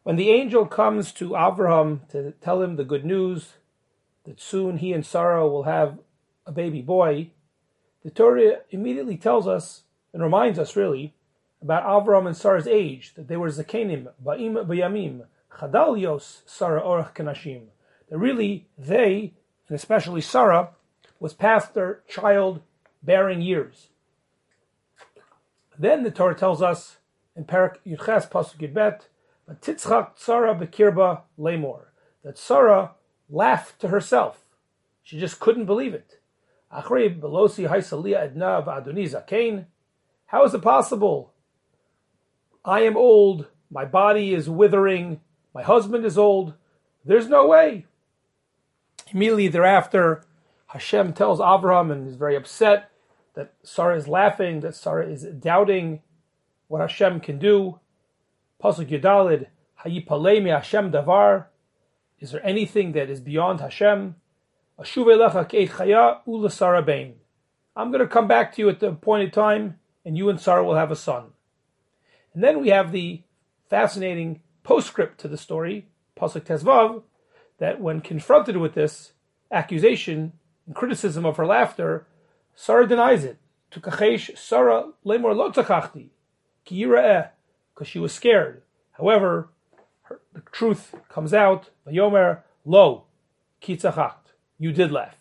When the angel comes to Avraham to tell him the good news that soon he and Sarah will have a baby boy, the Torah immediately tells us, and reminds us really, about Avraham and Sarah's age, that they were Zakenim, Ba'im B'yamim, Chadalios, Sarah Orach Kanashim. That really they, and especially Sarah, was past their child-bearing years. Then the Torah tells us, in Parak Yudches Pasuk Yudbet, Titzchak Sarah Bekirba Lemor, that Sarah laughed to herself. She just couldn't believe it. Achrei Belosi Haisalia Edna V'Adoni Zakein. How is it possible? I am old, my body is withering, my husband is old. There's no way. Immediately thereafter, Hashem tells Avraham, and is very upset that Sarah is laughing, that Sarah is doubting what Hashem can do. Pasuk Yudalid, Hayipalei me Hashem davar. Is there anything that is beyond Hashem? Ashuv elecha ke'et chaya ula Sarah bein. I'm going to come back to you at the appointed time, and you and Sarah will have a son. And then we have the fascinating postscript to the story, Pasuk Tezvav, that when confronted with this accusation and criticism of her laughter, Sarah denies it. Tukachesh Sarah lemor lo tzachachti ki yira'eh, because she was scared. However, the truth comes out. Vayomer lo ki tzachacht, you did laugh.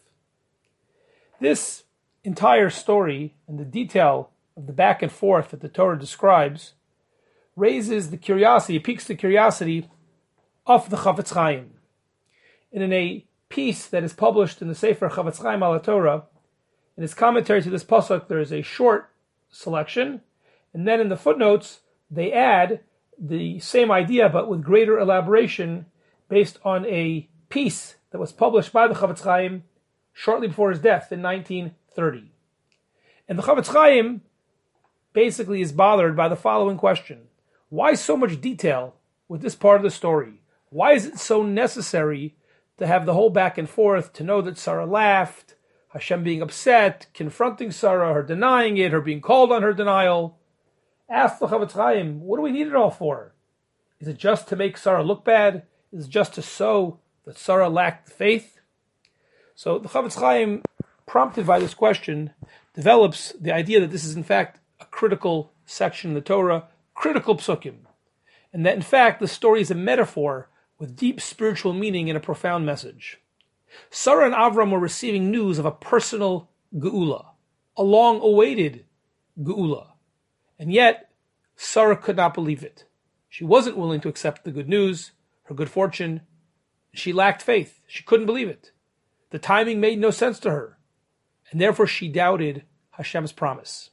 This entire story and the detail of the back and forth that the Torah describes raises the curiosity, it piques the curiosity of the Chafetz Chaim. And in a piece that is published in the Sefer Chafetz Chaim al Torah, in his commentary to this pasuk, there is a short selection, and then in the footnotes they add the same idea but with greater elaboration based on a piece that was published by the Chafetz Chaim shortly before his death in 1930. And the Chafetz Chaim basically is bothered by the following question. Why so much detail with this part of the story? Why is it so necessary to have the whole back and forth, to know that Sarah laughed, Hashem being upset, confronting Sarah, her denying it, her being called on her denial? Ask the Chafetz Chaim, what do we need it all for? Is it just to make Sarah look bad? Is it just to show that Sarah lacked faith? So the Chafetz Chaim, prompted by this question, develops the idea that this is in fact a critical section in the Torah, critical psukim, and that in fact the story is a metaphor with deep spiritual meaning and a profound message. Sarah and Avram were receiving news of a personal geula, a long-awaited geula, and yet Sarah could not believe it. She wasn't willing to accept the good news, her good fortune. She lacked faith. She couldn't believe it. The timing made no sense to her, and therefore she doubted Hashem's promise.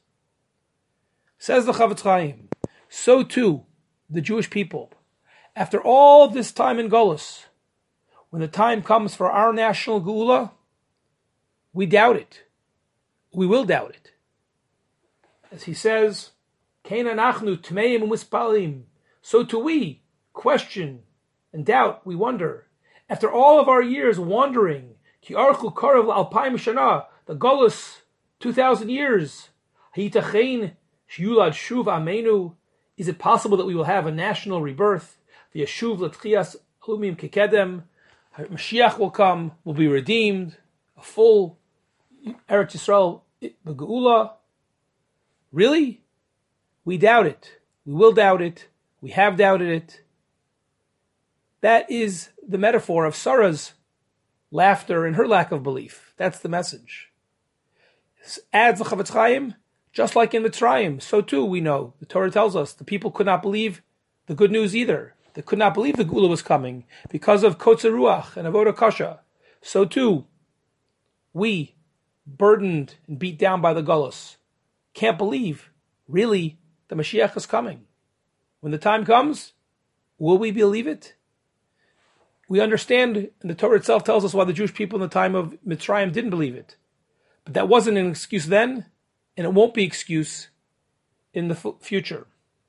Says the Chafetz Chaim, so too the Jewish people, after all this time in Golus, when the time comes for our national geula, we doubt it. We will doubt it. As he says, Kein anachnu tmeim u'mispalim, so too we question and doubt, we wonder. After all of our years wandering, ki archu karav alpayim shana, the Golus, 2,000 years, hayitachein shiyulad shuv amenu, is it possible that we will have a national rebirth? V'yashuv l'tchias alumim kekedem, Mashiach will come, will be redeemed, a full Eretz Yisrael geula. Really? We doubt it. We will doubt it. We have doubted it. That is the metaphor of Sarah's laughter and her lack of belief. That's the message. Adds the Chafetz Chaim, just like in Mitzrayim, so too we know, the Torah tells us, the people could not believe the good news either. They could not believe the geula was coming because of Kotzer Ruach and Avodah Kasha. So too, we, burdened and beat down by the Golus, can't believe, really, the Mashiach is coming. When the time comes, will we believe it? We understand, and the Torah itself tells us why the Jewish people in the time of Mitzrayim didn't believe it. But that wasn't an excuse then, and it won't be excuse in the future.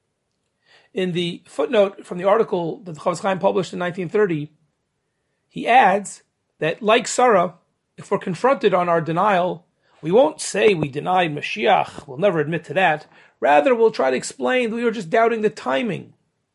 In the footnote from the article that the Chafetz Chaim published in 1930, he adds that, like Sarah, if we're confronted on our denial, we won't say we denied Mashiach. We'll never admit to that. Rather, we'll try to explain that we were just doubting the timing.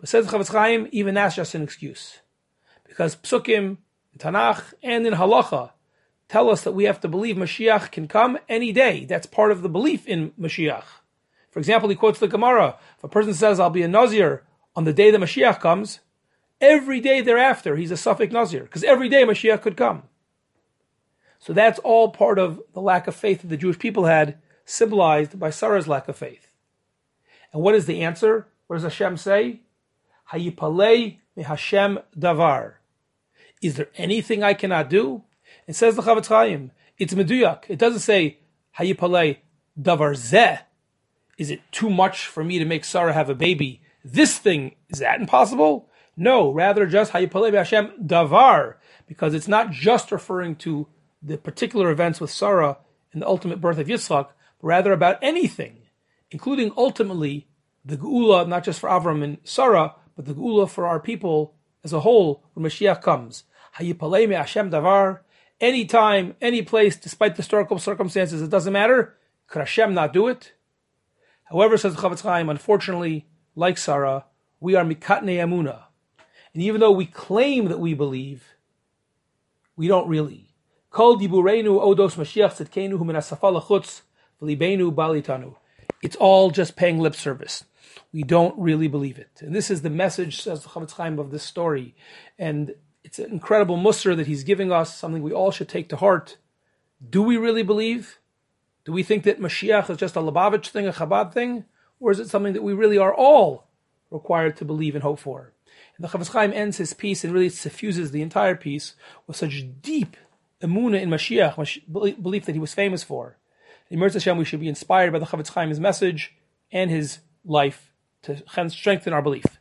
But says the Chavetz Chaim, even that's just an excuse. Because Psukim, in Tanakh, and in Halacha, tell us that we have to believe Mashiach can come any day. That's part of the belief in Mashiach. For example, he quotes the Gemara. If a person says, I'll be a Nazir on the day the Mashiach comes, every day thereafter, he's a Safek Nazir, because every day Mashiach could come. So that's all part of the lack of faith that the Jewish people had, symbolized by Sarah's lack of faith. And what is the answer? What does Hashem say? Hayipalei me Hashem davar. Is there anything I cannot do? It says the Chavetz Chaim, it's meduyak. It doesn't say Hayipalei davar zeh. Is it too much for me to make Sarah have a baby? This thing, is that impossible? No, rather just Hayipalei me Hashem davar, because it's not just referring to the particular events with Sarah and the ultimate birth of Yitzchak, but rather about anything, including ultimately the Geula, not just for Avram and Sarah, but the Geula for our people as a whole when Mashiach comes. Hayipalei me Hashem davar, any time, any place, despite the historical circumstances, it doesn't matter. Could Hashem not do it? However, says the Chavetz Chaim, unfortunately, like Sarah, we are mikatnei emunah. And even though we claim that we believe, we don't really. Kol dibureinu odos Mashiach tzedkenu hu min hasafa lachutz v'libeinu balitanu. It's all just paying lip service. We don't really believe it. And this is the message, says the Chavetz Chaim, of this story. And it's an incredible musr that he's giving us, something we all should take to heart. Do we really believe? Do we think that Mashiach is just a Lubavitch thing, a Chabad thing? Or is it something that we really are all required to believe and hope for? And the Chavetz Chaim ends his piece and really suffuses the entire piece with such deep emunah in Mashiach, belief that he was famous for. In Mirz Hashem, we should be inspired by the Chavetz Chaim's message and his life to strengthen our belief.